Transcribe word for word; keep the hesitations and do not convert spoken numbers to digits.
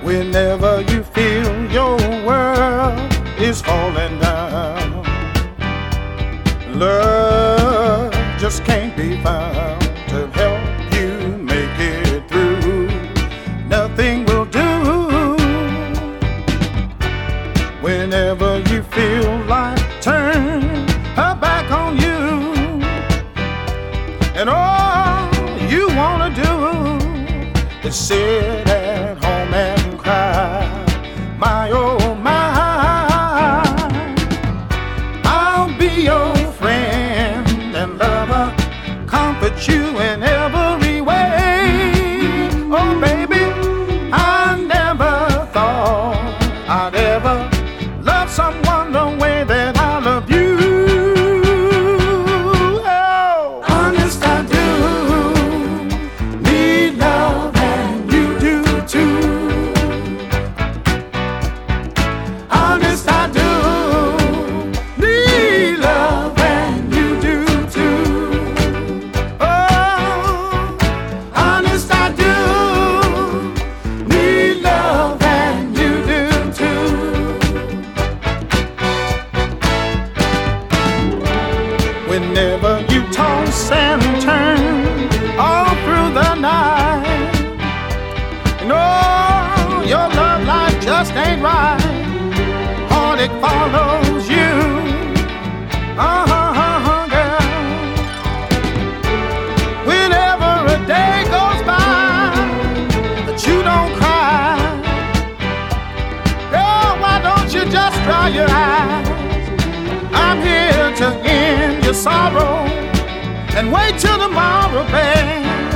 Whenever you feel your world is falling down, love just can't be found to help you make it through. Nothing will do. Whenever you feel like turn her back on you, and all you wanna do is sit at home and cry. My oh my, I'll be your friend and lover, comfort you in every way. Oh baby, I never thought I'd ever love someone the way that I love you. Oh, honest I do need love, and you do too. Honest I do need love, and you do too. Oh, honest I do need love, and you do too. Whenever you toss and turn all through the night, and oh, your love life just ain't right. Heartache follows you, uh-huh, uh-huh, girl. Whenever a day goes by that you don't cry, girl, why don't you just dry your eyes? I'm here to end your sorrow and wait till tomorrow, babe.